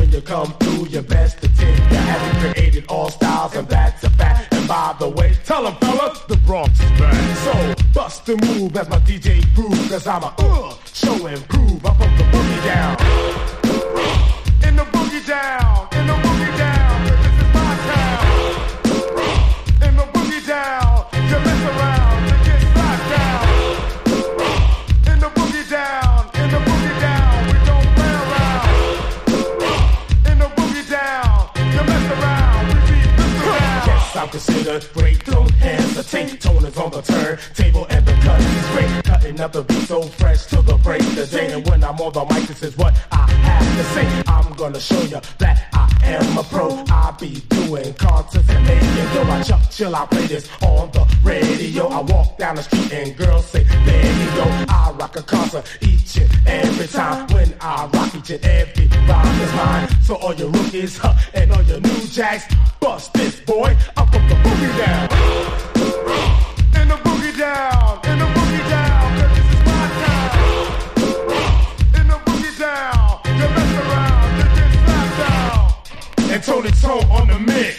when you come through, your best to take. You haven't created all styles, and that's a fact. And by the way, tell them fellas, the Bronx is back. So bust the move as my DJ groove, cause I'm a show and prove. I put the boogie down. In the boogie down, in the boogie down, cause this is my town. In the boogie down, you mess around, you get slapped down. In the boogie down, in the boogie down, we don't play around. In the boogie down, you mess around, we beat this down. Yes, I'm considered great, don't hesitate. Toners on the turntable and the cut is great. Cutting up the beat so fresh till the break of day. And when I'm on the mic, this is what I have to say. I'm gonna show you that I am a pro. I be doing concerts and making dough. I chuck chill, I play this on the radio. I walk down the street and girls say, there you go. I rock a concert each and every time. When I rock each and every rhyme is mine. So all your rookies and all your new jacks, bust this boy, I put the boogie down. In the boogie down, in the boogie down, cause this is my town. In the boogie down, you mess around, you get slapped down. And Tony Tone on the mix.